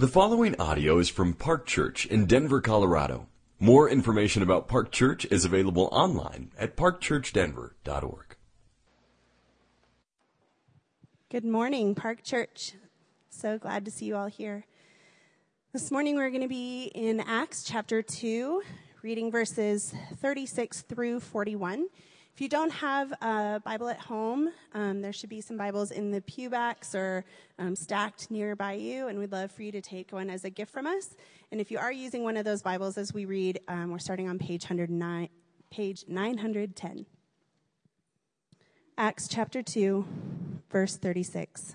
The following audio is from Park Church in Denver, Colorado. More information about Park Church is available online at parkchurchdenver.org. Good morning, Park Church. So glad to see you all here. This morning we're going to be in Acts chapter 2, reading verses 36 through 41. If you don't have a Bible at home, there should be some Bibles in the pew backs or stacked nearby you, and we'd love for you to take one as a gift from us. And if you are using one of those Bibles as we read, we're starting on page 910. Acts chapter 2, verse 36.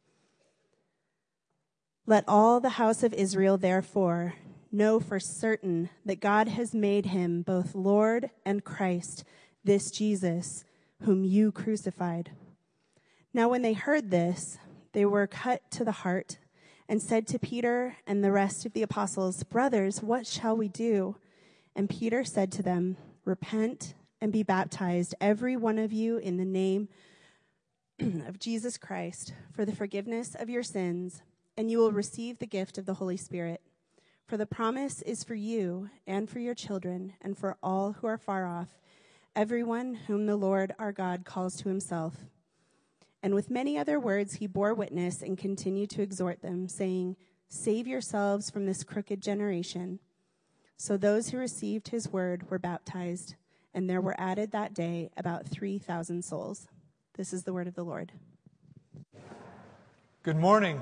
Let all the house of Israel, therefore, know for certain that God has made him both Lord and Christ, this Jesus, whom you crucified. Now when they heard this, they were cut to the heart and said to Peter and the rest of the apostles, "Brothers, what shall we do?" And Peter said to them, "Repent and be baptized, every one of you, in the name of Jesus Christ, for the forgiveness of your sins, and you will receive the gift of the Holy Spirit. For the promise is for you and for your children and for all who are far off, everyone whom the Lord our God calls to himself." And with many other words he bore witness and continued to exhort them, saying, "Save yourselves from this crooked generation." So those who received his word were baptized, and there were added that day about 3,000 souls. This is the word of the Lord. Good morning.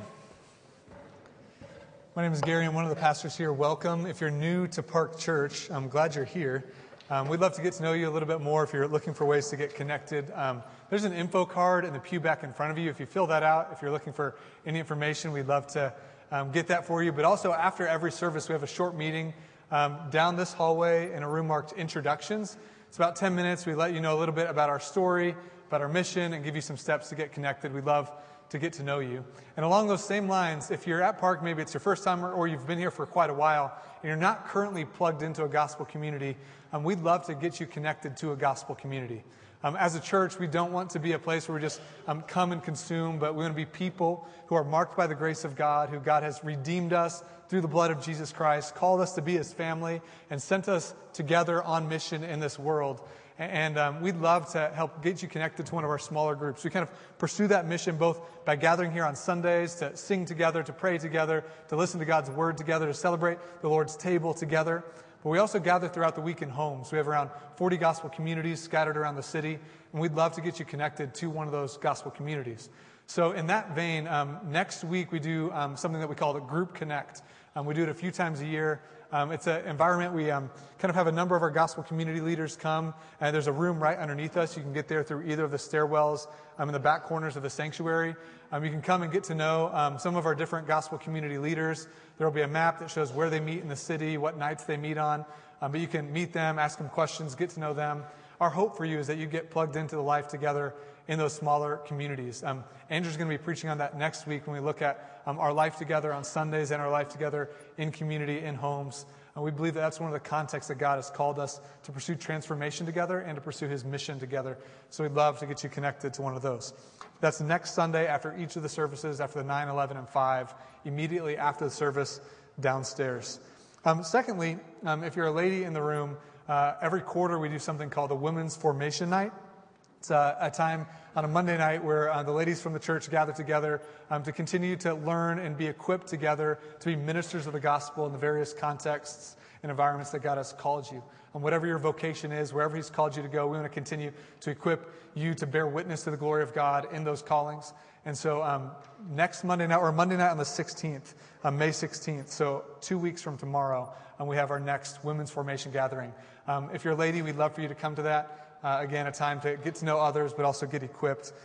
My name is Gary. I'm one of the pastors here. Welcome. If you're new to Park Church, I'm glad you're here. We'd love to get to know you a little bit more if you're looking for ways to get connected. There's an info card in the pew back in front of you. If you fill that out, if you're looking for any information, we'd love to get that for you. But also, after every service, we have a short meeting down this hallway in a room marked Introductions. It's about 10 minutes. We let you know a little bit about our story, about our mission, and give you some steps to get connected. We'd love to get to know you. And along those same lines, if you're at Park, maybe it's your first time or you've been here for quite a while, and you're not currently plugged into a gospel community, we'd love to get you connected to a gospel community. As a church, we don't want to be a place where we just come and consume, but we want to be people who are marked by the grace of God, who God has redeemed us through the blood of Jesus Christ, called us to be his family, and sent us together on mission in this world. And we'd love to help get you connected to one of our smaller groups. We kind of pursue that mission both by gathering here on Sundays to sing together, to pray together, to listen to God's word together, to celebrate the Lord's table together. But we also gather throughout the week in homes. We have around 40 gospel communities scattered around the city, and we'd love to get you connected to one of those gospel communities. So in that vein, next week we do something that we call the Group Connect. We do it a few times a year. It's an environment we kind of have a number of our gospel community leaders come, and there's a room right underneath us. You can get there through either of the stairwells in the back corners of the sanctuary. You can come and get to know some of our different gospel community leaders. There will be a map that shows where they meet in the city, what nights they meet on. But you can meet them, ask them questions, get to know them. Our hope for you is that you get plugged into the life together in those smaller communities. Andrew's going to be preaching on that next week when we look at our life together on Sundays and our life together in community, in homes. We believe that that's one of the contexts that God has called us to pursue transformation together and to pursue his mission together. So we'd love to get you connected to one of those. That's next Sunday after each of the services, after the 9, 11, and 5, immediately after the service downstairs. Secondly, if you're a lady in the room, every quarter we do something called a Women's Formation Night. It's a time on a Monday night where the ladies from the church gather together to continue to learn and be equipped together to be ministers of the gospel in the various contexts and environments that God has called you. And whatever your vocation is, wherever he's called you to go, we want to continue to equip you to bear witness to the glory of God in those callings. And so next Monday night, or Monday night on the 16th, May 16th, so 2 weeks from tomorrow, we have our next Women's Formation Gathering. If you're a lady, we'd love for you to come to that. Again, a time to get to know others, but also get equipped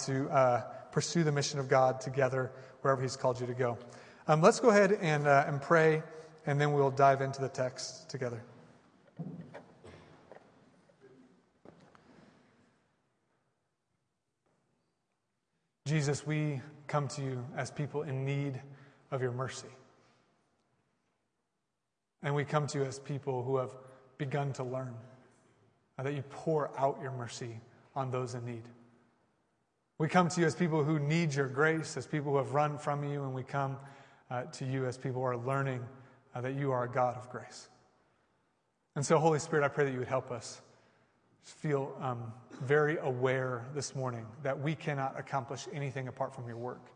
to pursue the mission of God together wherever he's called you to go. Let's go ahead and pray, and then we'll dive into the text together. Jesus, we come to you as people in need of your mercy. And we come to you as people who have begun to learn that you pour out your mercy on those in need. We come to you as people who need your grace, as people who have run from you, and we come to you as people are learning that you are a God of grace. And so, Holy Spirit, I pray that you would help us feel very aware this morning that we cannot accomplish anything apart from your work.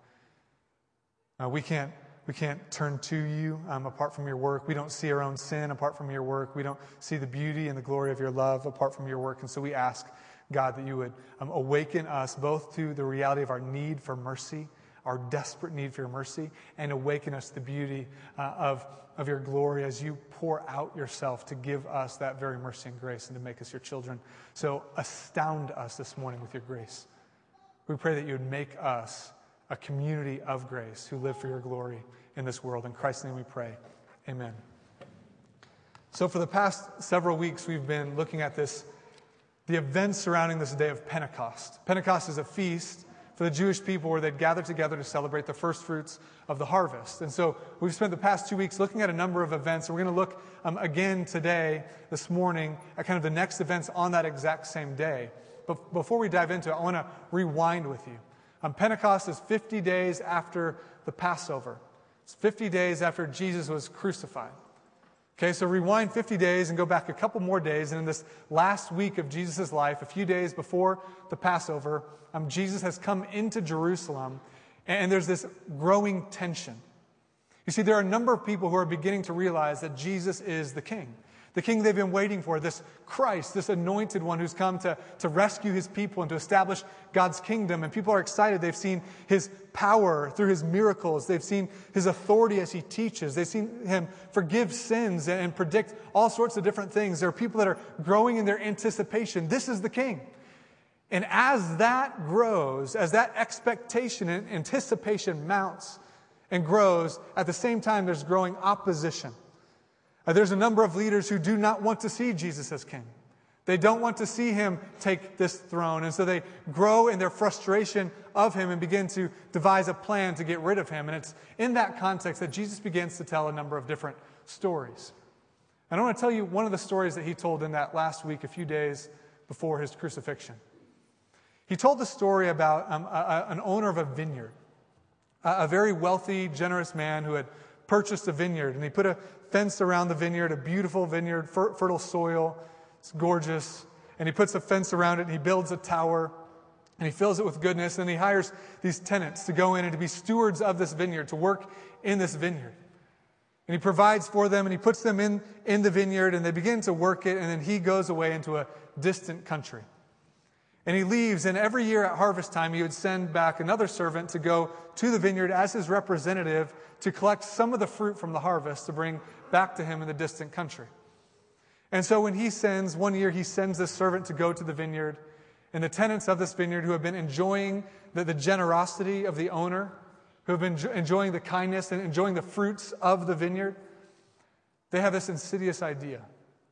We can't turn to you apart from your work. We don't see our own sin apart from your work. We don't see the beauty and the glory of your love apart from your work. And so we ask, God, that you would awaken us both to the reality of our need for mercy, our desperate need for your mercy, and awaken us to the beauty of your glory as you pour out yourself to give us that very mercy and grace and to make us your children. So astound us this morning with your grace. We pray that you would make us a community of grace who live for your glory in this world. In Christ's name we pray. Amen. So for the past several weeks, we've been looking at the events surrounding this day of Pentecost. Pentecost is a feast for the Jewish people where they'd gather together to celebrate the first fruits of the harvest. And so we've spent the past 2 weeks looking at a number of events. And we're going to look again today, this morning, at kind of the next events on that exact same day. But before we dive into it, I want to rewind with you. Pentecost is 50 days after the Passover. It's 50 days after Jesus was crucified. Okay, so rewind 50 days and go back a couple more days. And in this last week of Jesus' life, a few days before the Passover, Jesus has come into Jerusalem, and there's this growing tension. You see, there are a number of people who are beginning to realize that Jesus is the king they've been waiting for, this Christ, this anointed one who's come to rescue his people and to establish God's kingdom. And people are excited. They've seen his power through his miracles. They've seen his authority as he teaches. They've seen him forgive sins and predict all sorts of different things. There are people that are growing in their anticipation. This is the king. And as that grows, as that expectation and anticipation mounts and grows, at the same time there's growing opposition. There's a number of leaders who do not want to see Jesus as king. They don't want to see him take this throne. And so they grow in their frustration of him and begin to devise a plan to get rid of him. And it's in that context that Jesus begins to tell a number of different stories. And I want to tell you one of the stories that he told in that last week, a few days before his crucifixion. He told the story about an owner of a vineyard, a very wealthy, generous man who had purchased a vineyard. And he put a fence around the vineyard, a beautiful vineyard, fertile soil. It's gorgeous. And he puts a fence around it, and he builds a tower, and he fills it with goodness. And he hires these tenants to go in and to be stewards of this vineyard, to work in this vineyard. And he provides for them, and he puts them in the vineyard, and they begin to work it, and then he goes away into a distant country. And he leaves, and every year at harvest time, he would send back another servant to go to the vineyard as his representative to collect some of the fruit from the harvest to bring back to him in the distant country. And so when one year he sends this servant to go to the vineyard, and the tenants of this vineyard who have been enjoying the generosity of the owner, who have been enjoying the kindness and enjoying the fruits of the vineyard, they have this insidious idea.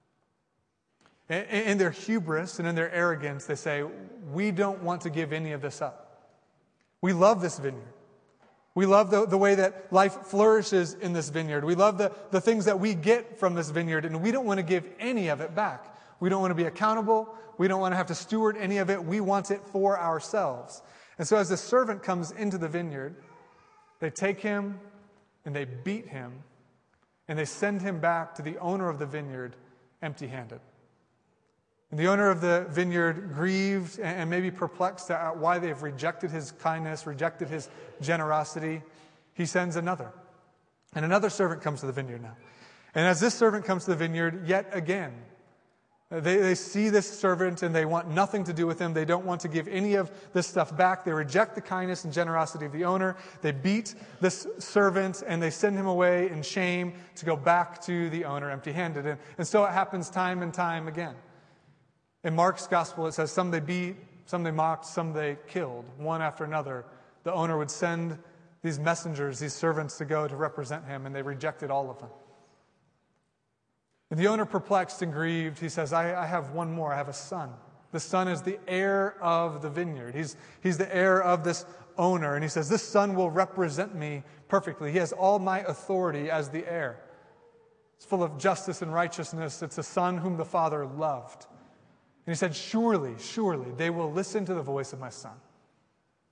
In their hubris and in their arrogance, they say, we don't want to give any of this up. We love this vineyard. We love the way that life flourishes in this vineyard. We love the things that we get from this vineyard, and we don't want to give any of it back. We don't want to be accountable. We don't want to have to steward any of it. We want it for ourselves. And so as the servant comes into the vineyard, they take him and they beat him, and they send him back to the owner of the vineyard empty-handed. And the owner of the vineyard, grieved and maybe perplexed at why they've rejected his kindness, rejected his generosity, he sends another. And another servant comes to the vineyard now. And as this servant comes to the vineyard, yet again, they see this servant and they want nothing to do with him. They don't want to give any of this stuff back. They reject the kindness and generosity of the owner. They beat this servant and they send him away in shame to go back to the owner empty-handed. And so it happens time and time again. In Mark's gospel, it says some they beat, some they mocked, some they killed, one after another. The owner would send these messengers, these servants to go to represent him, and they rejected all of them. And the owner, perplexed and grieved, he says, I have one more. I have a son. The son is the heir of the vineyard. He's the heir of this owner. And he says, this son will represent me perfectly. He has all my authority as the heir. It's full of justice and righteousness. It's a son whom the father loved. And he said, surely, they will listen to the voice of my son.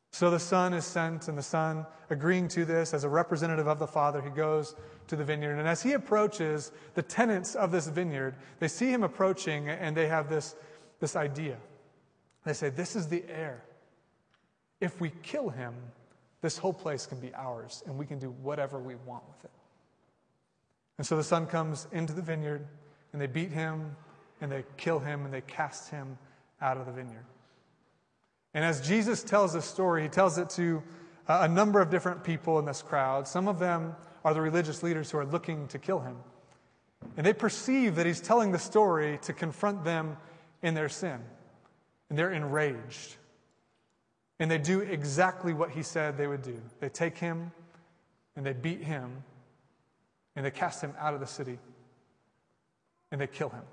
So the Son is sent, and the Son, agreeing to this as a representative of the Father, he goes to the vineyard. And as he approaches, the tenants of this vineyard, they see him approaching, and they have this idea. They say, this is the heir. If we kill him, this whole place can be ours, and we can do whatever we want with it. And so the Son comes into the vineyard, and they beat him, and they kill him, and they cast him out of the vineyard. And as Jesus tells this story, he tells it to a number of different people in this crowd. Some of them are the religious leaders who are looking to kill him. And they perceive that he's telling the story to confront them in their sin. And they're enraged. And they do exactly what he said they would do. They take him, and they beat him, and they cast him out of the city, and they kill him.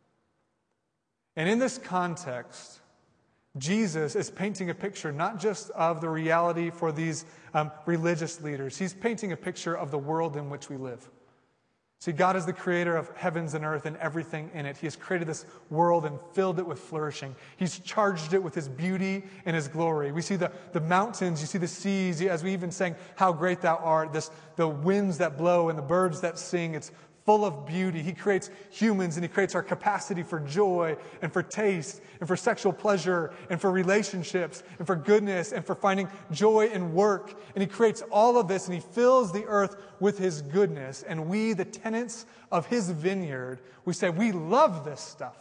And in this context, Jesus is painting a picture not just of the reality for these religious leaders. He's painting a picture of the world in which we live. See, God is the creator of heavens and earth and everything in it. He has created this world and filled it with flourishing. He's charged it with his beauty and his glory. We see the mountains, you see the seas, as we even sang, how great thou art, the winds that blow and the birds that sing. It's full of beauty. He creates humans, and he creates our capacity for joy and for taste and for sexual pleasure and for relationships and for goodness and for finding joy in work. And he creates all of this, and he fills the earth with his goodness. And we, the tenants of his vineyard, we say, we love this stuff.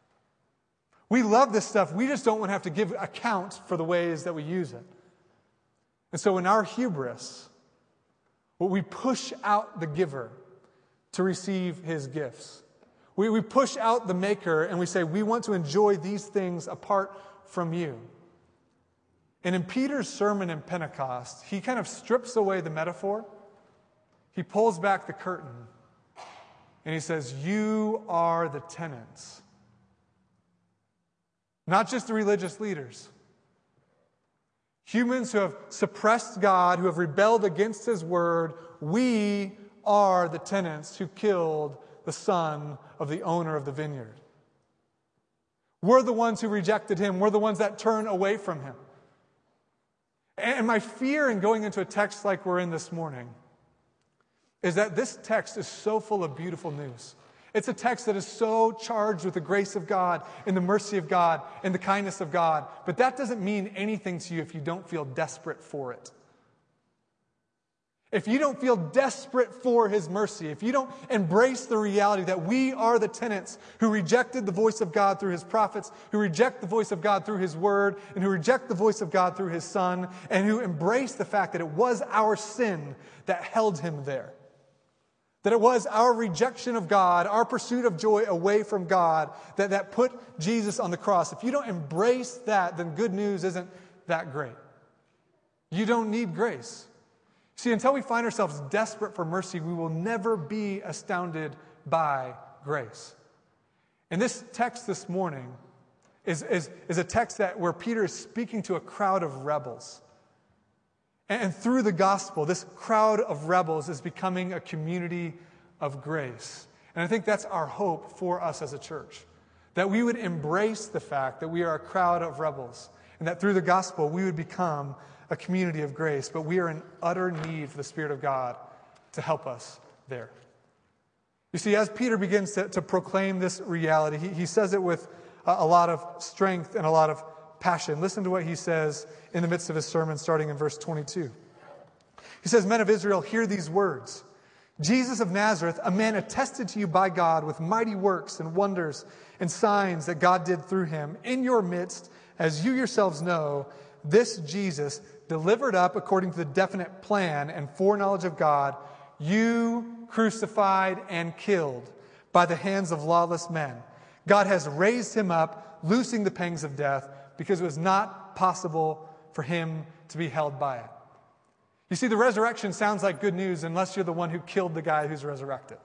We love this stuff. We just don't want to have to give account for the ways that we use it. And so in our hubris, we push out the giver to receive his gifts. We push out the maker, and we say, we want to enjoy these things apart from you. And in Peter's sermon in Pentecost, he kind of strips away the metaphor. He pulls back the curtain, and he says, you are the tenants. Not just the religious leaders. Humans who have suppressed God, who have rebelled against his word, we are the tenants who killed the son of the owner of the vineyard. We're the ones who rejected him. We're the ones that turn away from him. And my fear in going into a text like we're in this morning is that this text is so full of beautiful news. It's a text that is so charged with the grace of God and the mercy of God and the kindness of God. But that doesn't mean anything to you if you don't feel desperate for it. If you don't feel desperate for his mercy, if you don't embrace the reality that we are the tenants who rejected the voice of God through his prophets, who reject the voice of God through his word, and who reject the voice of God through his son, and who embrace the fact that it was our sin that held him there. That it was our rejection of God, our pursuit of joy away from God, that put Jesus on the cross. If you don't embrace that, then good news isn't that great. You don't need grace. See, until we find ourselves desperate for mercy, we will never be astounded by grace. And this text this morning is a text where Peter is speaking to a crowd of rebels. And through the gospel, this crowd of rebels is becoming a community of grace. And I think that's our hope for us as a church. That we would embrace the fact that we are a crowd of rebels. And that through the gospel, we would become a community of grace, but we are in utter need for the Spirit of God to help us there. You see, as Peter begins to proclaim this reality, he says it with a lot of strength and a lot of passion. Listen to what he says in the midst of his sermon, starting in verse 22. He says, "Men of Israel, hear these words. Jesus of Nazareth, a man attested to you by God with mighty works and wonders and signs that God did through him in your midst, as you yourselves know, this Jesus, delivered up according to the definite plan and foreknowledge of God, you crucified and killed by the hands of lawless men. God has raised him up, loosing the pangs of death, because it was not possible for him to be held by it." You see, the resurrection sounds like good news unless you're the one who killed the guy who's resurrected.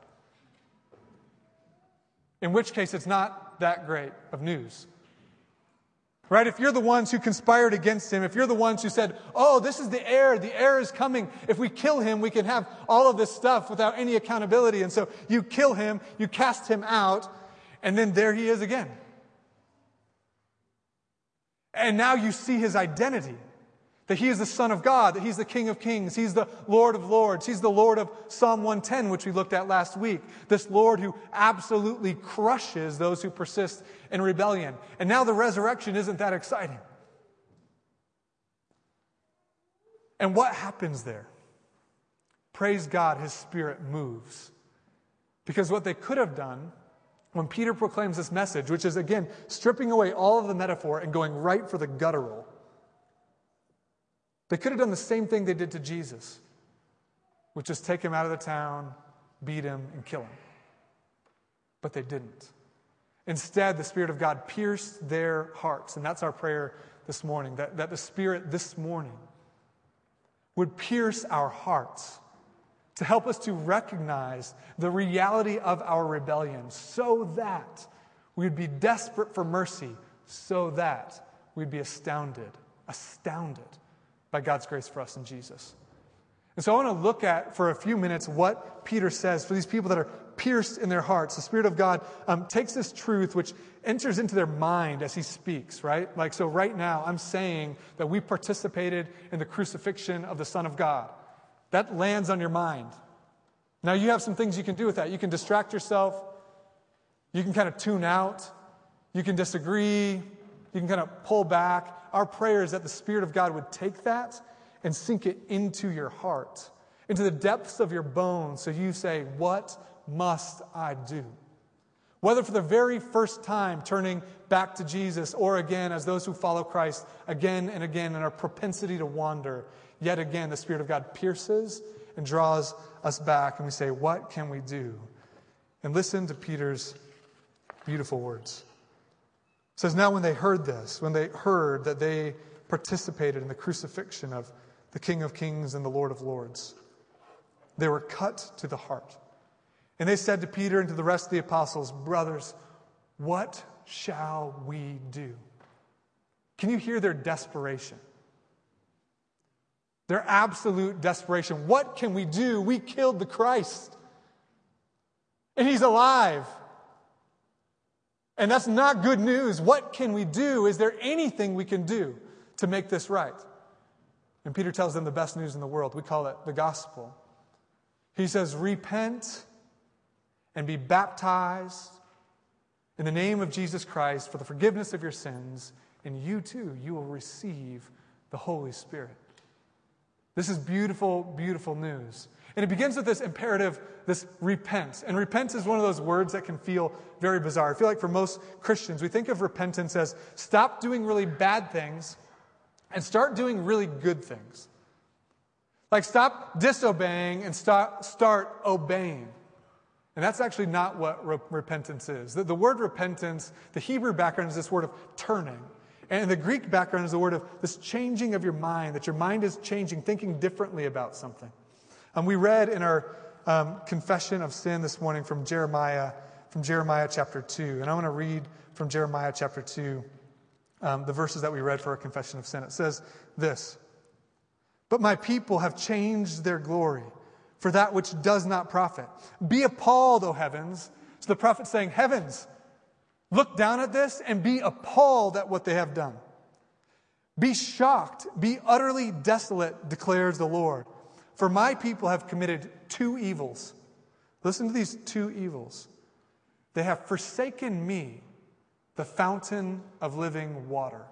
In which case, it's not that great of news. Right? If you're the ones who conspired against him, if you're the ones who said, oh, this is the heir is coming. If we kill him, we can have all of this stuff without any accountability. And so you kill him, you cast him out, and then there he is again. And now you see his identity. That he is the Son of God, that he's the King of Kings, he's the Lord of Lords, he's the Lord of Psalm 110, which we looked at last week. This Lord who absolutely crushes those who persist in rebellion. And now the resurrection isn't that exciting. And what happens there? Praise God, his Spirit moves. Because what they could have done when Peter proclaims this message, which is, again, stripping away all of the metaphor and going right for the guttural, they could have done the same thing they did to Jesus, which is take him out of the town, beat him, and kill him. But they didn't. Instead, the Spirit of God pierced their hearts. And that's our prayer this morning, that the Spirit this morning would pierce our hearts to help us to recognize the reality of our rebellion so that we'd be desperate for mercy, so that we'd be astounded by God's grace for us in Jesus. And so I want to look at, for a few minutes, what Peter says for these people that are pierced in their hearts. The Spirit of God takes this truth, which enters into their mind as he speaks, right? Like, so right now, I'm saying that we participated in the crucifixion of the Son of God. That lands on your mind. Now, you have some things you can do with that. You can distract yourself. You can kind of tune out. You can disagree. You can kind of pull back. Our prayer is that the Spirit of God would take that and sink it into your heart, into the depths of your bones, so you say, what must I do? Whether for the very first time turning back to Jesus, or again, as those who follow Christ, again and again in our propensity to wander, yet again the Spirit of God pierces and draws us back, and we say, what can we do? And listen to Peter's beautiful words. It says, now when they heard this, when they heard that they participated in the crucifixion of the King of Kings and the Lord of Lords, they were cut to the heart. And they said to Peter and to the rest of the apostles, brothers, what shall we do? Can you hear their desperation? Their absolute desperation. What can we do? We killed the Christ. And he's alive. And that's not good news. What can we do? Is there anything we can do to make this right? And Peter tells them the best news in the world. We call it the gospel. He says, repent and be baptized in the name of Jesus Christ for the forgiveness of your sins, and you too, you will receive the Holy Spirit. This is beautiful, beautiful news. And it begins with this imperative, this repent. And repent is one of those words that can feel very bizarre. I feel like for most Christians, we think of repentance as stop doing really bad things and start doing really good things. Like stop disobeying and start obeying. And that's actually not what repentance is. The word repentance, the Hebrew background is this word of turning. And the Greek background is the word of this changing of your mind, that your mind is changing, thinking differently about something. We read in our confession of sin this morning from Jeremiah chapter 2. And I want to read from Jeremiah chapter 2 the verses that we read for our confession of sin. It says this, but my people have changed their glory for that which does not profit. Be appalled, O heavens. So the prophet's saying, heavens, look down at this and be appalled at what they have done. Be shocked, be utterly desolate, declares the Lord. For my people have committed two evils. Listen to these two evils. They have forsaken me, the fountain of living water.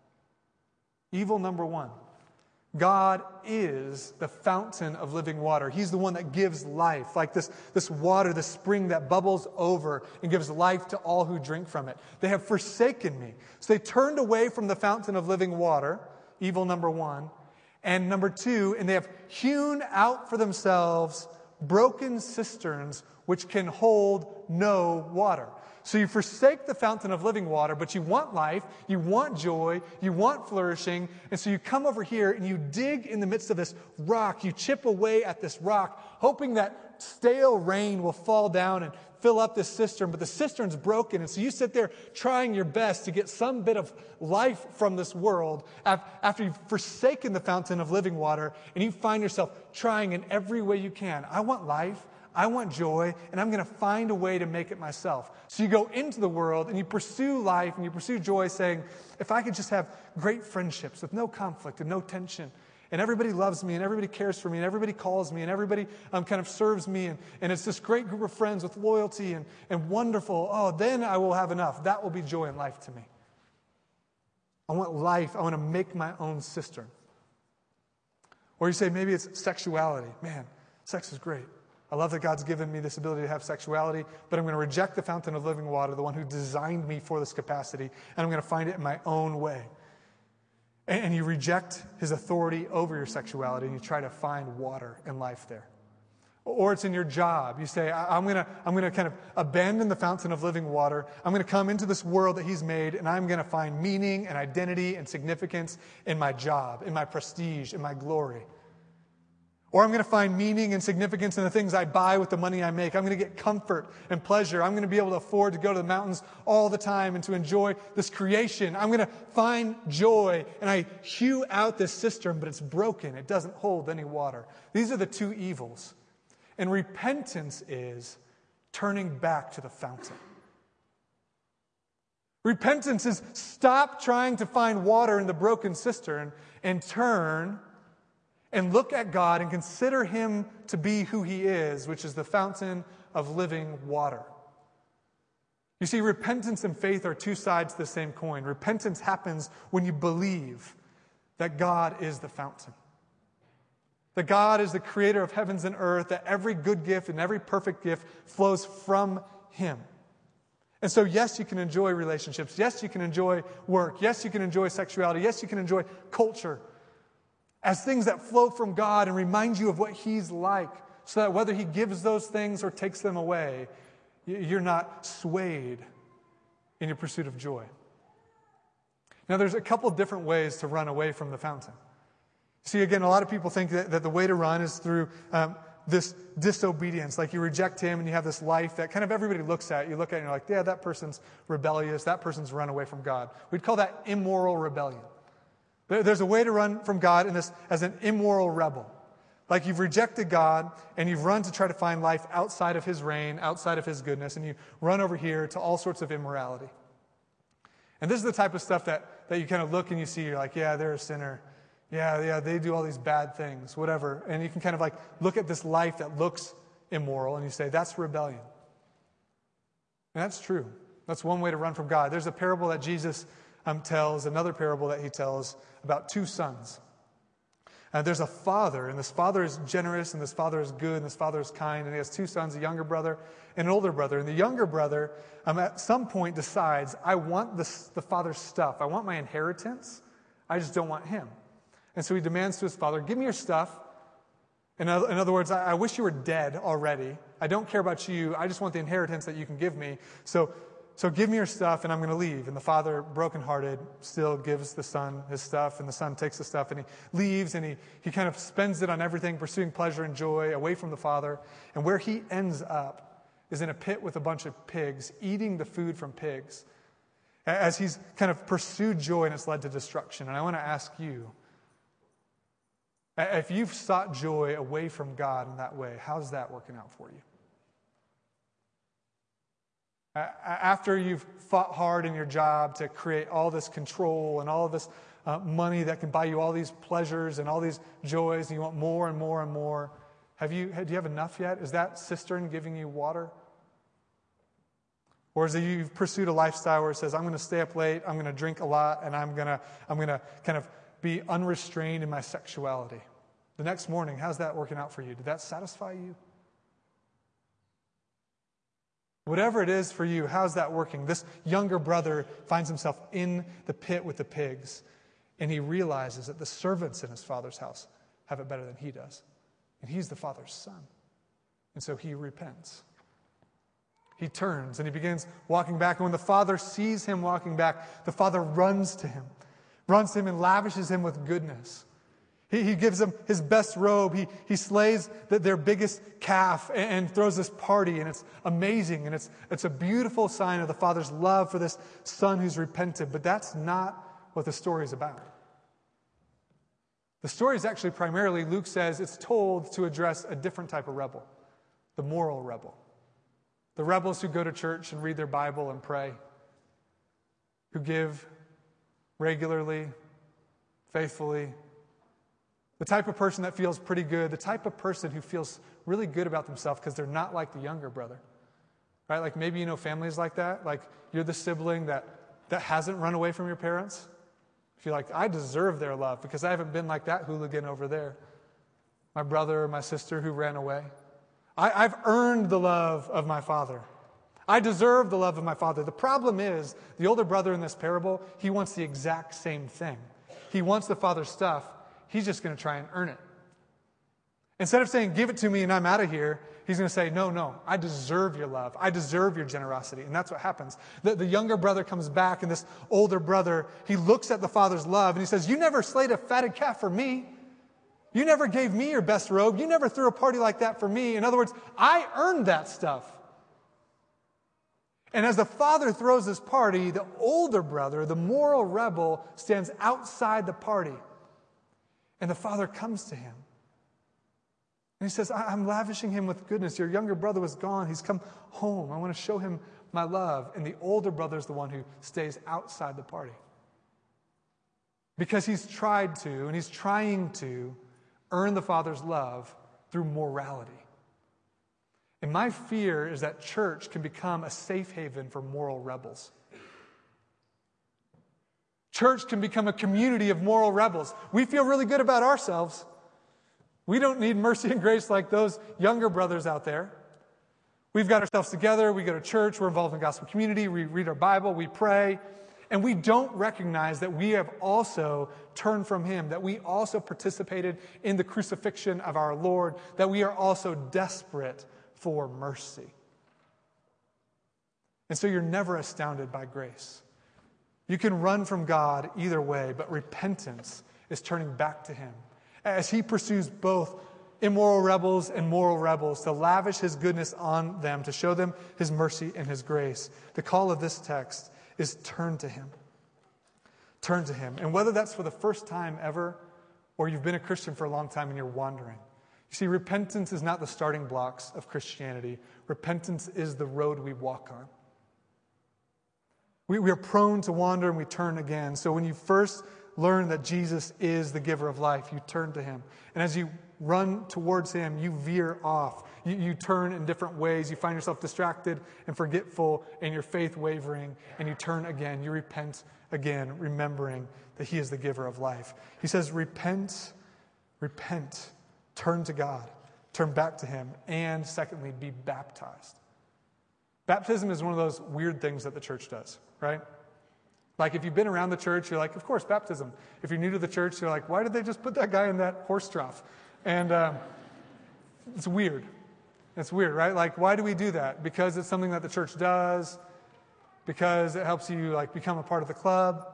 Evil number one. God is the fountain of living water. He's the one that gives life, like this water, this spring that bubbles over and gives life to all who drink from it. They have forsaken me. So they turned away from the fountain of living water, evil number one. And number two, and they have hewn out for themselves broken cisterns which can hold no water. So you forsake the fountain of living water, but you want life, you want joy, you want flourishing, and so you come over here and you dig in the midst of this rock, you chip away at this rock, hoping that stale rain will fall down and fill up this cistern, but the cistern's broken, and so you sit there trying your best to get some bit of life from this world after you've forsaken the fountain of living water, and you find yourself trying in every way you can. I want life, I want joy, and I'm going to find a way to make it myself. So you go into the world and you pursue life and you pursue joy, saying, if I could just have great friendships with no conflict and no tension, And everybody loves me, and everybody cares for me, and everybody calls me, and everybody kind of serves me, and it's this great group of friends with loyalty and wonderful. Oh, then I will have enough. That will be joy in life to me. I want life. I want to make my own cistern. Or you say maybe it's sexuality. Man, sex is great. I love that God's given me this ability to have sexuality, but I'm going to reject the fountain of living water, the one who designed me for this capacity, and I'm going to find it in my own way. And you reject his authority over your sexuality, and you try to find water and life there. Or it's in your job. You say, I'm going to kind of abandon the fountain of living water. I'm going to come into this world that he's made, and I'm going to find meaning and identity and significance in my job, in my prestige, in my glory. Or I'm going to find meaning and significance in the things I buy with the money I make. I'm going to get comfort and pleasure. I'm going to be able to afford to go to the mountains all the time and to enjoy this creation. I'm going to find joy, and I hew out this cistern, but it's broken. It doesn't hold any water. These are the two evils. And repentance is turning back to the fountain. Repentance is stop trying to find water in the broken cistern and turn and look at God and consider him to be who he is, which is the fountain of living water. You see, repentance and faith are two sides to the same coin. Repentance happens when you believe that God is the fountain. That God is the creator of heavens and earth, that every good gift and every perfect gift flows from him. And so, yes, you can enjoy relationships. Yes, you can enjoy work. Yes, you can enjoy sexuality. Yes, you can enjoy culture as things that flow from God and remind you of what he's like, so that whether he gives those things or takes them away, you're not swayed in your pursuit of joy. Now, there's a couple different ways to run away from the fountain. See, again, a lot of people think that the way to run is through this disobedience. Like you reject him and you have this life that kind of everybody looks at. You look at it and you're like, yeah, that person's rebellious. That person's run away from God. We'd call that immoral rebellion. There's a way to run from God in this as an immoral rebel. Like you've rejected God and you've run to try to find life outside of his reign, outside of his goodness, and you run over here to all sorts of immorality. And this is the type of stuff that you kind of look and you see, you're like, yeah, they're a sinner. Yeah, they do all these bad things, whatever. And you can kind of like look at this life that looks immoral and you say, that's rebellion. And that's true. That's one way to run from God. There's a parable that Jesus tells, another parable that he tells about two sons. There's a father, and this father is generous, and this father is good, and this father is kind, and he has two sons, a younger brother and an older brother. And the younger brother, at some point, decides, I want the father's stuff. I want my inheritance. I just don't want him. And so he demands to his father, give me your stuff. In other words, I wish you were dead already. I don't care about you. I just want the inheritance that you can give me. So give me your stuff, and I'm going to leave. And the father, brokenhearted, still gives the son his stuff, and the son takes the stuff, and he leaves, and he kind of spends it on everything, pursuing pleasure and joy, away from the father. And where he ends up is in a pit with a bunch of pigs, eating the food from pigs, as he's kind of pursued joy, and it's led to destruction. And I want to ask you, if you've sought joy away from God in that way, how's that working out for you? After you've fought hard in your job to create all this control and all of this money that can buy you all these pleasures and all these joys, and you want more and more and more, do you have enough yet? Is that cistern giving you water? Or is it you've pursued a lifestyle where it says, I'm going to stay up late, I'm going to drink a lot, and I'm going to kind of be unrestrained in my sexuality? The next morning, how's that working out for you? Did that satisfy you? Whatever it is for you, how's that working? This younger brother finds himself in the pit with the pigs, and he realizes that the servants in his father's house have it better than he does. And he's the father's son. And so he repents. He turns and he begins walking back. And when the father sees him walking back, the father runs to him and lavishes him with goodness. He gives them his best robe. He slays their biggest calf and throws this party, and it's amazing, and it's a beautiful sign of the father's love for this son who's repented. But that's not what the story is about. The story is actually primarily, Luke says, it's told to address a different type of rebel, the moral rebel. The rebels who go to church and read their Bible and pray, who give regularly, faithfully, The type of person that feels pretty good, the type of person who feels really good about themselves because they're not like the younger brother. Right? Like maybe you know families like that. Like you're the sibling that hasn't run away from your parents. If you're like, I deserve their love because I haven't been like that hooligan over there. My brother or my sister who ran away. I've earned the love of my father. I deserve the love of my father. The problem is, the older brother in this parable, he wants the exact same thing. He wants the father's stuff. He's just going to try and earn it. Instead of saying, give it to me and I'm out of here, he's going to say, no, I deserve your love. I deserve your generosity. And that's what happens. The younger brother comes back, and this older brother, he looks at the father's love, and he says, you never slayed a fatted calf for me. You never gave me your best robe. You never threw a party like that for me. In other words, I earned that stuff. And as the father throws this party, the older brother, the moral rebel, stands outside the party. And the father comes to him. And he says, I'm lavishing him with goodness. Your younger brother was gone. He's come home. I want to show him my love. And the older brother is the one who stays outside the party. Because he's tried to, and he's trying to, earn the father's love through morality. And my fear is that church can become a safe haven for moral rebels. Church can become a community of moral rebels. We feel really good about ourselves. We don't need mercy and grace like those younger brothers out there. We've got ourselves together. We go to church. We're involved in gospel community. We read our Bible. We pray. And we don't recognize that we have also turned from him, that we also participated in the crucifixion of our Lord, that we are also desperate for mercy. And so you're never astounded by grace. You can run from God either way, but repentance is turning back to him as he pursues both immoral rebels and moral rebels to lavish his goodness on them, to show them his mercy and his grace. The call of this text is turn to him. Turn to him. And whether that's for the first time ever, or you've been a Christian for a long time and you're wandering. You see, repentance is not the starting blocks of Christianity. Repentance is the road we walk on. We are prone to wander and we turn again. So when you first learn that Jesus is the giver of life, you turn to him. And as you run towards him, you veer off. You turn in different ways. You find yourself distracted and forgetful and your faith wavering, and you turn again. You repent again, remembering that he is the giver of life. He says, repent, turn to God, turn back to him, and secondly, be baptized. Baptism is one of those weird things that the church does, right? Like if you've been around the church, you're like, of course, baptism. If you're new to the church, you're like, why did they just put that guy in that horse trough? And it's weird. It's weird, right? Like, why do we do that? Because it's something that the church does? Because it helps you like become a part of the club?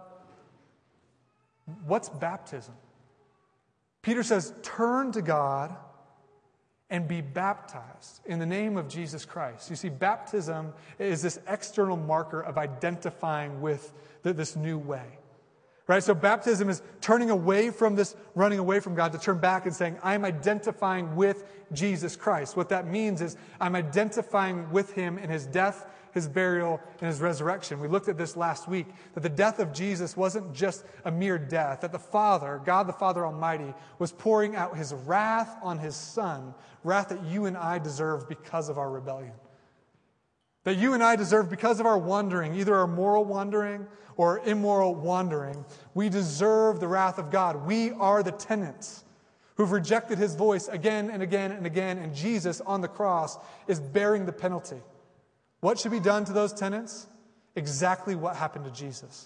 What's baptism? Peter says, turn to God and be baptized in the name of Jesus Christ. You see, baptism is this external marker of identifying with this new way. Right? So baptism is turning away from this, running away from God, to turn back and saying, I'm identifying with Jesus Christ. What that means is I'm identifying with him in his death, his burial, and his resurrection. We looked at this last week, that the death of Jesus wasn't just a mere death, that the Father, God the Father Almighty, was pouring out his wrath on his Son, wrath that you and I deserve because of our rebellion. That you and I deserve because of our wandering, either our moral wandering or immoral wandering. We deserve the wrath of God. We are the tenants who've rejected his voice again and again and again, and Jesus on the cross is bearing the penalty. What should be done to those tenants? Exactly what happened to Jesus.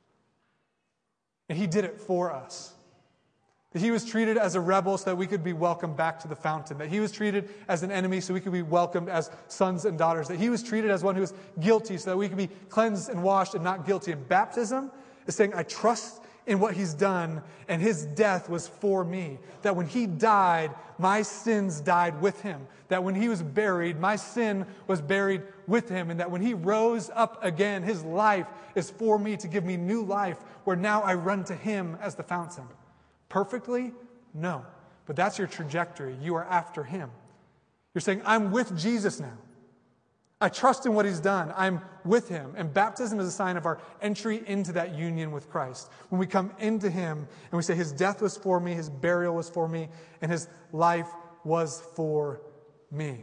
And he did it for us. That he was treated as a rebel so that we could be welcomed back to the fountain. That he was treated as an enemy so we could be welcomed as sons and daughters. That he was treated as one who was guilty so that we could be cleansed and washed and not guilty. And baptism is saying, I trust in what he's done, and his death was for me. That when he died, my sins died with him. That when he was buried, my sin was buried with him. And that when he rose up again, his life is for me to give me new life, where now I run to him as the fountain. Perfectly? No. But that's your trajectory. You are after him. You're saying, I'm with Jesus now. I trust in what he's done. I'm with him. And baptism is a sign of our entry into that union with Christ. When we come into him and we say, his death was for me, his burial was for me, and his life was for me.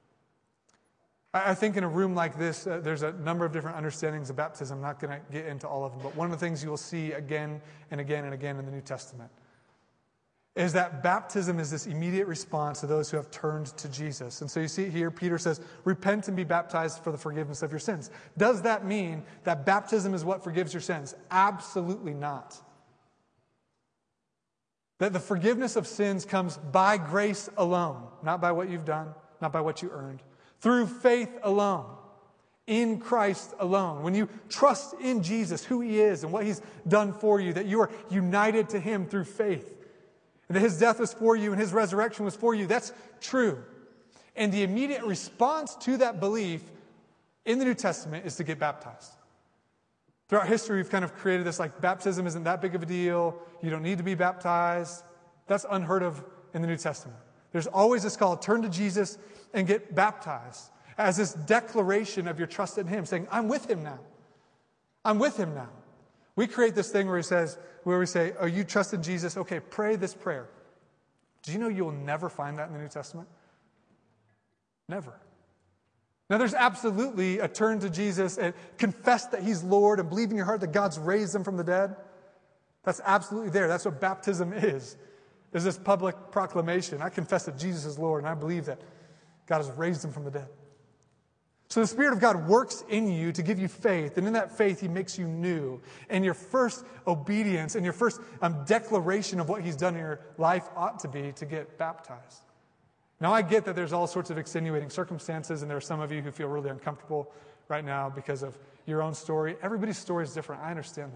I think in a room like this, there's a number of different understandings of baptism. I'm not going to get into all of them, but one of the things you will see again and again and again in the New Testament is that baptism is this immediate response to those who have turned to Jesus. And so you see here, Peter says, repent and be baptized for the forgiveness of your sins. Does that mean that baptism is what forgives your sins? Absolutely not. That the forgiveness of sins comes by grace alone, not by what you've done, not by what you earned, through faith alone, in Christ alone. When you trust in Jesus, who he is and what he's done for you, that you are united to him through faith, and that his death was for you and his resurrection was for you. That's true. And the immediate response to that belief in the New Testament is to get baptized. Throughout history, we've kind of created this like baptism isn't that big of a deal. You don't need to be baptized. That's unheard of in the New Testament. There's always this call, turn to Jesus and get baptized as this declaration of your trust in him, saying, I'm with him now. I'm with him now. We create this thing where we say, oh, you trust in Jesus? Okay, pray this prayer. Do you know you'll never find that in the New Testament? Never. Now, there's absolutely a turn to Jesus and confess that he's Lord and believe in your heart that God's raised him from the dead. That's absolutely there. That's what baptism is. There's this public proclamation. I confess that Jesus is Lord and I believe that God has raised him from the dead. So the Spirit of God works in you to give you faith, and in that faith, he makes you new. And your first obedience and your first declaration of what he's done in your life ought to be to get baptized. Now, I get that there's all sorts of extenuating circumstances, and there are some of you who feel really uncomfortable right now because of your own story. Everybody's story is different. I understand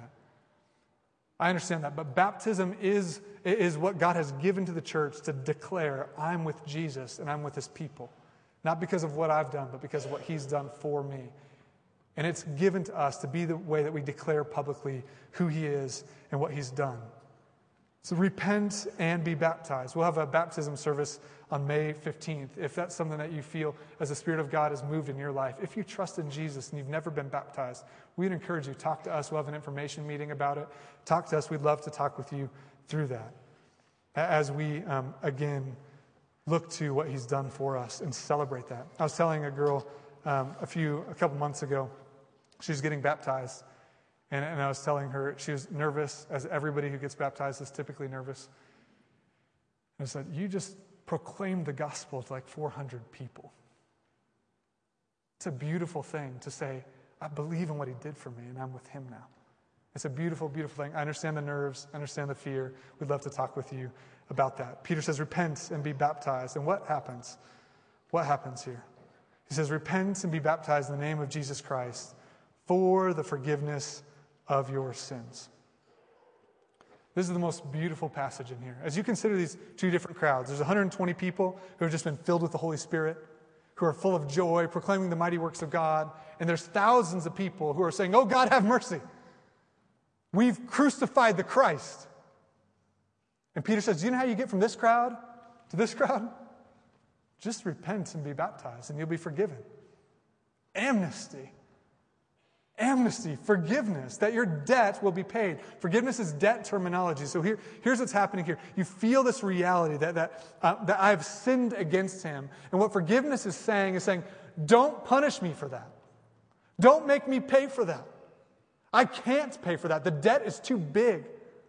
that. But baptism is what God has given to the church to declare, I'm with Jesus and I'm with his people. Not because of what I've done, but because of what he's done for me. And it's given to us to be the way that we declare publicly who he is and what he's done. So repent and be baptized. We'll have a baptism service on May 15th. If that's something that you feel as the Spirit of God has moved in your life, if you trust in Jesus and you've never been baptized, we'd encourage you, talk to us. We'll have an information meeting about it. Talk to us. We'd love to talk with you through that. As we, again, look to what he's done for us and celebrate that. I was telling a girl a couple months ago, she was getting baptized, and I was telling her she was nervous, as everybody who gets baptized is typically nervous. And I said, you just proclaimed the gospel to like 400 people. It's a beautiful thing to say, I believe in what he did for me, and I'm with him now. It's a beautiful, beautiful thing. I understand the nerves. I understand the fear. We'd love to talk with you about that. Peter says, repent and be baptized. And what happens? What happens here? He says, repent and be baptized in the name of Jesus Christ for the forgiveness of your sins. This is the most beautiful passage in here. As you consider these two different crowds, there's 120 people who have just been filled with the Holy Spirit, who are full of joy, proclaiming the mighty works of God. And there's thousands of people who are saying, oh, God, have mercy. We've crucified the Christ. And Peter says, do you know how you get from this crowd to this crowd? Just repent and be baptized, and you'll be forgiven. Amnesty. Amnesty, forgiveness, that your debt will be paid. Forgiveness is debt terminology. So here's what's happening here. You feel this reality that I've sinned against him. And what forgiveness is saying, don't punish me for that. Don't make me pay for that. I can't pay for that. The debt is too big.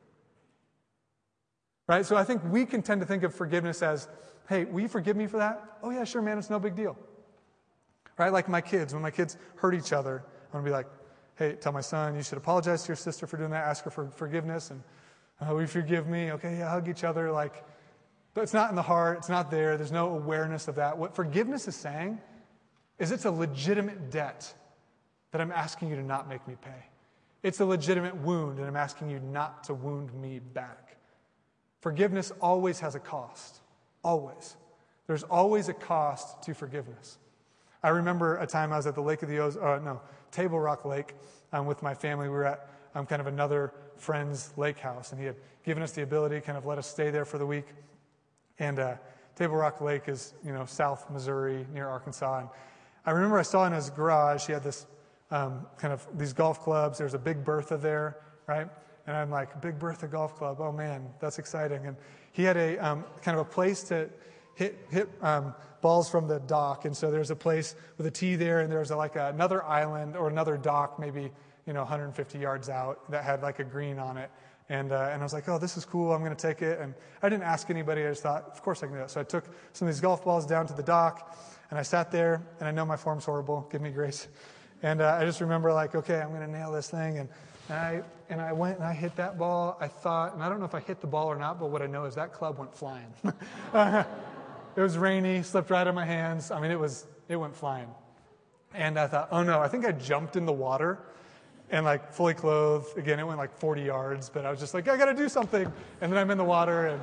Right? So I think we can tend to think of forgiveness as, hey, will you forgive me for that? Oh yeah, sure, man, it's no big deal. Right? Like my kids, when my kids hurt each other, I'm going to be like, hey, tell my son, you should apologize to your sister for doing that, ask her for forgiveness, and will you forgive me? Okay, yeah, hug each other. But it's not in the heart, it's not there, there's no awareness of that. What forgiveness is saying is it's a legitimate debt that I'm asking you to not make me pay. It's a legitimate wound, and I'm asking you not to wound me back. Forgiveness always has a cost. Always. There's always a cost to forgiveness. I remember a time I was at the Table Rock Lake with my family. We were at kind of another friend's lake house, and he had given us the ability to kind of let us stay there for the week. And Table Rock Lake is, South Missouri, near Arkansas. I remember I saw in his garage, he had this kind of these golf clubs. There's a Big Bertha there, right? And I'm like, Big Bertha golf club. Oh man, that's exciting. And he had a kind of a place to hit balls from the dock. And so there's a place with a tee there, and there's another island or another dock, maybe 150 yards out, that had like a green on it. And I was like, oh, this is cool. I'm going to take it. And I didn't ask anybody. I just thought, of course I can do that. So I took some of these golf balls down to the dock, and I sat there. And I know my form's horrible. Give me grace. And I just remember like, okay, I'm going to nail this thing. And I went and I hit that ball. I thought, and I don't know if I hit the ball or not, but what I know is that club went flying. It was rainy, slipped right out of my hands. I mean, it went flying. And I thought, oh no, I think I jumped in the water and like fully clothed. Again, it went like 40 yards, but I was just like, I got to do something. And then I'm in the water.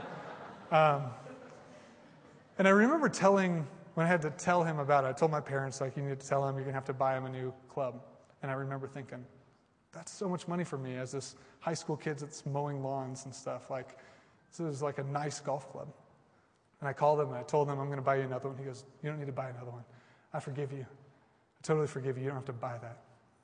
And I remember when I had to tell him about it, I told my parents, like, you need to tell him you're going to have to buy him a new club. And I remember thinking, that's so much money for me as this high school kid that's mowing lawns and stuff. Like, this is like a nice golf club. And I called him and I told him, I'm going to buy you another one. He goes, you don't need to buy another one. I forgive you. I totally forgive you. You don't have to buy that.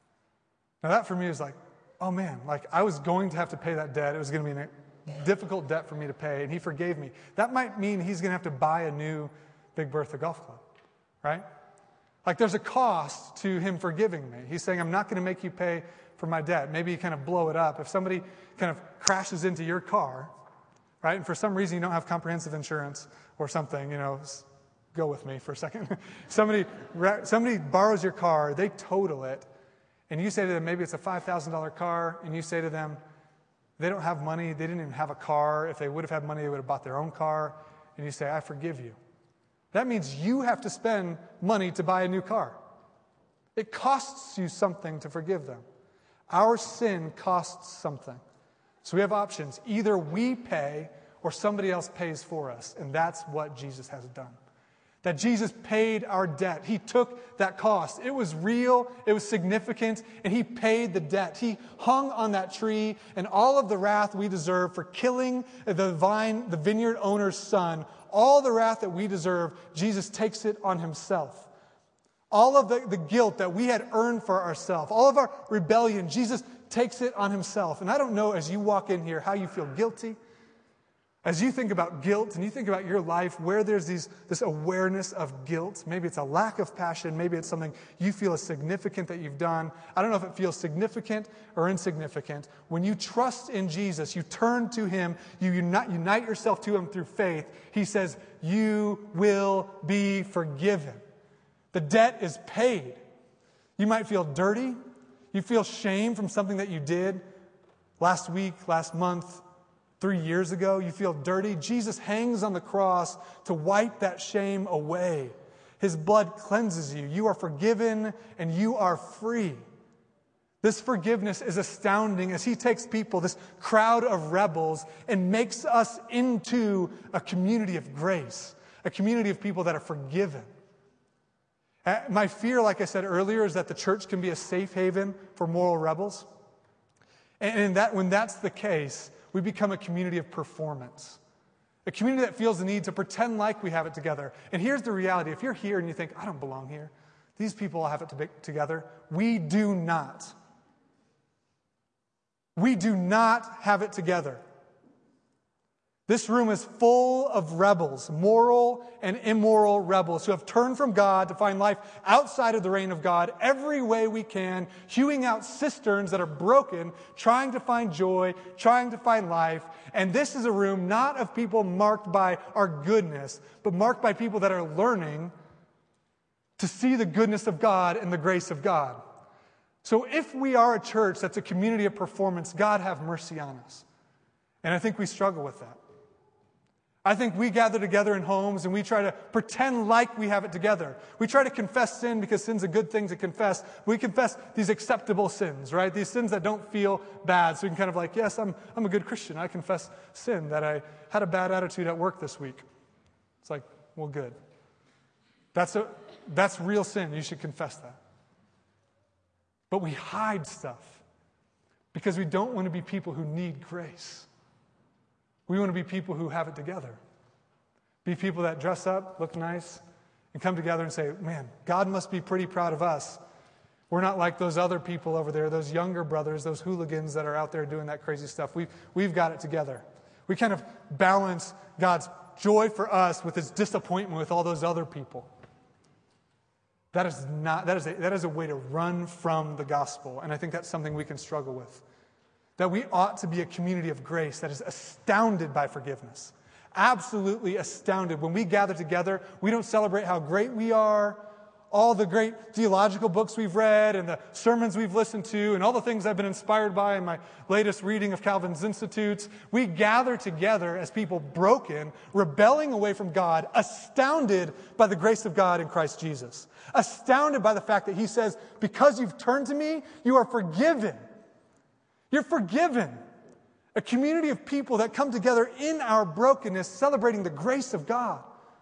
Now that for me is like, oh man, like I was going to have to pay that debt. It was going to be a difficult debt for me to pay, and he forgave me. That might mean he's going to have to buy a new Big Bertha golf club, right? Like there's a cost to him forgiving me. He's saying, I'm not going to make you pay for my debt. Maybe you kind of blow it up. If somebody kind of crashes into your car, right, and for some reason you don't have comprehensive insurance or something, go with me for a second. Somebody borrows your car, they total it, and you say to them, maybe it's a $5,000 car, and you say to them, they don't have money, they didn't even have a car. If they would have had money, they would have bought their own car. And you say, I forgive you. That means you have to spend money to buy a new car. It costs you something to forgive them. Our sin costs something. So we have options. Either we pay or somebody else pays for us. And that's what Jesus has done. That Jesus paid our debt. He took that cost. It was real, it was significant, and he paid the debt. He hung on that tree, and all of the wrath we deserve for killing the vineyard owner's son, all the wrath that we deserve, Jesus takes it on himself. All of the guilt that we had earned for ourselves, all of our rebellion, Jesus takes it on himself. And I don't know, as you walk in here, how you feel guilty. As you think about guilt and you think about your life, where there's this awareness of guilt, maybe it's a lack of passion, maybe it's something you feel is significant that you've done. I don't know if it feels significant or insignificant. When you trust in Jesus, you turn to him, you unite yourself to him through faith, he says, you will be forgiven. The debt is paid. You might feel dirty. You feel shame from something that you did last week, last month, 3 years ago. You feel dirty. Jesus hangs on the cross to wipe that shame away. His blood cleanses you. You are forgiven and you are free. This forgiveness is astounding as he takes people, this crowd of rebels, and makes us into a community of grace, a community of people that are forgiven. My fear, like I said earlier, is that the church can be a safe haven for moral rebels. And that when that's the case, we become a community of performance. A community that feels the need to pretend like we have it together. And here's the reality. If you're here and you think, I don't belong here, these people have it together. We do not. We do not have it together. This room is full of rebels, moral and immoral rebels who have turned from God to find life outside of the reign of God every way we can, hewing out cisterns that are broken, trying to find joy, trying to find life. And this is a room not of people marked by our goodness, but marked by people that are learning to see the goodness of God and the grace of God. So if we are a church that's a community of performance, God have mercy on us. And I think we struggle with that. I think we gather together in homes and we try to pretend like we have it together. We try to confess sin because sin's a good thing to confess. We confess these acceptable sins, right? These sins that don't feel bad. So we can kind of like, yes, I'm a good Christian. I confess sin, that I had a bad attitude at work this week. It's like, well, good. That's real sin. You should confess that. But we hide stuff because we don't want to be people who need grace. We want to be people who have it together. Be people that dress up, look nice, and come together and say, man, God must be pretty proud of us. We're not like those other people over there, those younger brothers, those hooligans that are out there doing that crazy stuff. We've got it together. We kind of balance God's joy for us with his disappointment with all those other people. That is a way to run from the gospel, and I think that's something we can struggle with. That we ought to be a community of grace that is astounded by forgiveness. Absolutely astounded. When we gather together, we don't celebrate how great we are, all the great theological books we've read and the sermons we've listened to and all the things I've been inspired by in my latest reading of Calvin's Institutes. We gather together as people broken, rebelling away from God, astounded by the grace of God in Christ Jesus. Astounded by the fact that he says, because you've turned to me, you are forgiven. You're forgiven. A community of people that come together in our brokenness, celebrating the grace of God.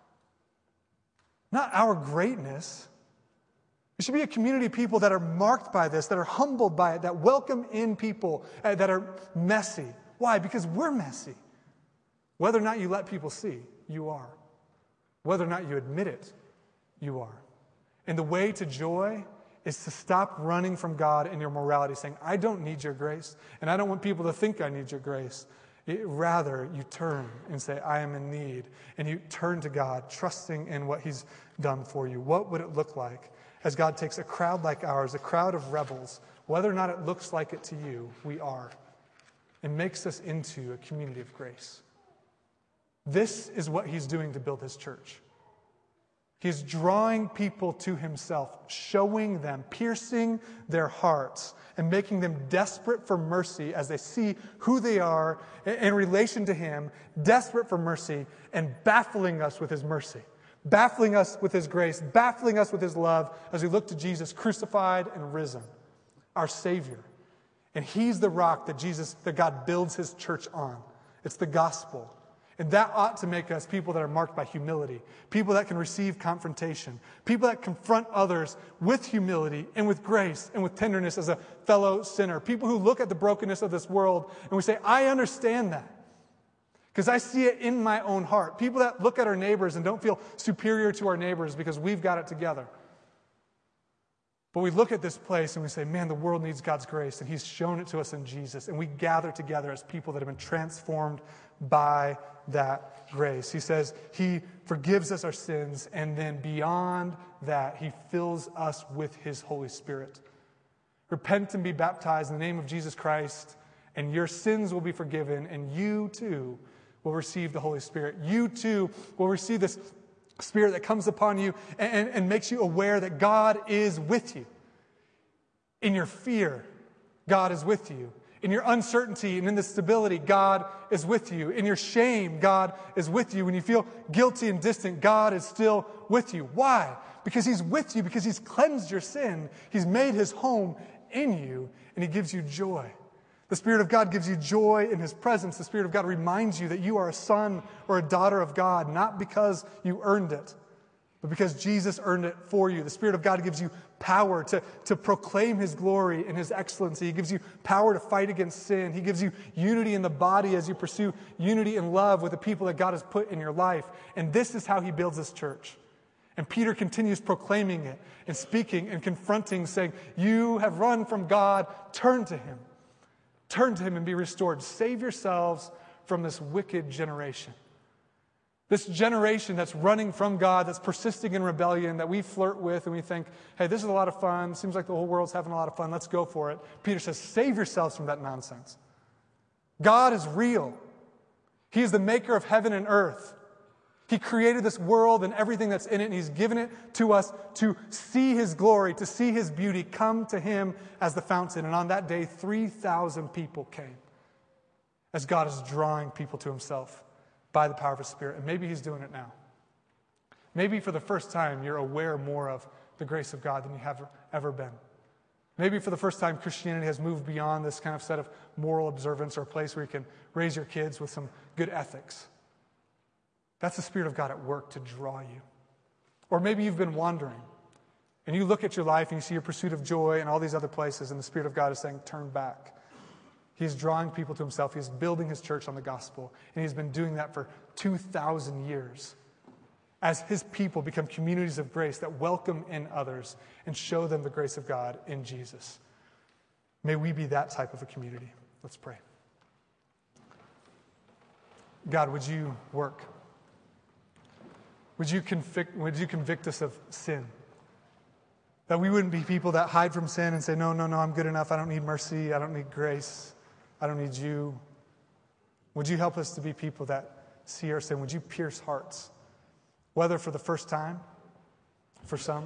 Not our greatness. It should be a community of people that are marked by this, that are humbled by it, that welcome in people that are messy. Why? Because we're messy. Whether or not you let people see, you are. Whether or not you admit it, you are. And the way to joy is to stop running from God in your morality, saying, I don't need your grace, and I don't want people to think I need your grace. Rather, you turn and say, I am in need. And you turn to God, trusting in what he's done for you. What would it look like as God takes a crowd like ours, a crowd of rebels, whether or not it looks like it to you, we are, and makes us into a community of grace? This is what he's doing to build his church. He's drawing people to himself, showing them, piercing their hearts, and making them desperate for mercy as they see who they are in relation to him, desperate for mercy, and baffling us with his mercy, baffling us with his grace, baffling us with his love as we look to Jesus crucified and risen, our Savior. And he's the rock that God builds his church on. It's the gospel. And that ought to make us people that are marked by humility, people that can receive confrontation, people that confront others with humility and with grace and with tenderness as a fellow sinner, people who look at the brokenness of this world and we say, I understand that because I see it in my own heart. People that look at our neighbors and don't feel superior to our neighbors because we've got it together. But we look at this place and we say, man, the world needs God's grace, and he's shown it to us in Jesus. And we gather together as people that have been transformed by that grace. He says he forgives us our sins, and then beyond that, he fills us with his Holy Spirit. Repent and be baptized in the name of Jesus Christ, and your sins will be forgiven, and you too will receive the Holy Spirit. You too will receive this Spirit that comes upon you and makes you aware that God is with you. In your fear, God is with you. In your uncertainty and in the stability, God is with you. In your shame, God is with you. When you feel guilty and distant, God is still with you. Why? Because he's with you, because he's cleansed your sin. He's made his home in you, and he gives you joy. The Spirit of God gives you joy in his presence. The Spirit of God reminds you that you are a son or a daughter of God, not because you earned it, but because Jesus earned it for you. The Spirit of God gives you power to proclaim his glory and his excellency. He gives you power to fight against sin. He gives you unity in the body as you pursue unity and love with the people that God has put in your life. And this is how he builds his church. And Peter continues proclaiming it and speaking and confronting, saying, you have run from God, turn to him. Turn to him and be restored. Save yourselves from this wicked generation. This generation that's running from God, that's persisting in rebellion, that we flirt with and we think, hey, this is a lot of fun. Seems like the whole world's having a lot of fun. Let's go for it. Peter says, save yourselves from that nonsense. God is real. He is the maker of heaven and earth. He created this world and everything that's in it, and he's given it to us to see his glory, to see his beauty, come to him as the fountain. And on that day, 3,000 people came as God is drawing people to himself by the power of his Spirit. And maybe he's doing it now. Maybe for the first time, you're aware more of the grace of God than you have ever been. Maybe for the first time, Christianity has moved beyond this kind of set of moral observance or a place where you can raise your kids with some good ethics. That's the Spirit of God at work to draw you. Or maybe you've been wandering, and you look at your life and you see your pursuit of joy and all these other places, and the Spirit of God is saying, turn back. He's drawing people to himself. He's building his church on the gospel, and he's been doing that for 2,000 years. as his people, become communities of grace that welcome in others and show them the grace of God in Jesus. May we be that type of a community. Let's pray. God, would you work? Would you convict us of sin? That we wouldn't be people that hide from sin and say, no, I'm good enough. I don't need mercy. I don't need grace. I don't need you. Would you help us to be people that see our sin? Would you pierce hearts? Whether for the first time, for some,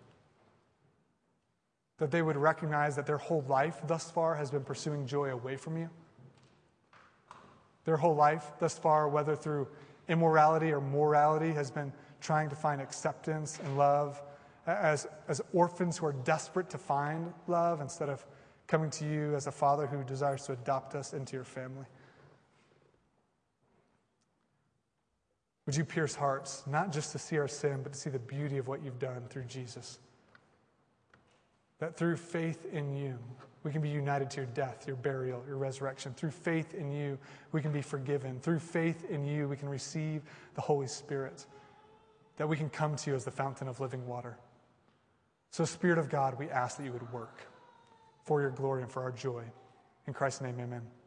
that they would recognize that their whole life thus far has been pursuing joy away from you. Their whole life thus far, whether through immorality or morality, has been trying to find acceptance and love as orphans who are desperate to find love instead of coming to you as a father who desires to adopt us into your family. Would you pierce hearts, not just to see our sin, but to see the beauty of what you've done through Jesus? That through faith in you, we can be united to your death, your burial, your resurrection. Through faith in you, we can be forgiven. Through faith in you, we can receive the Holy Spirit. That we can come to you as the fountain of living water. So, Spirit of God, we ask that you would work for your glory and for our joy. In Christ's name, amen.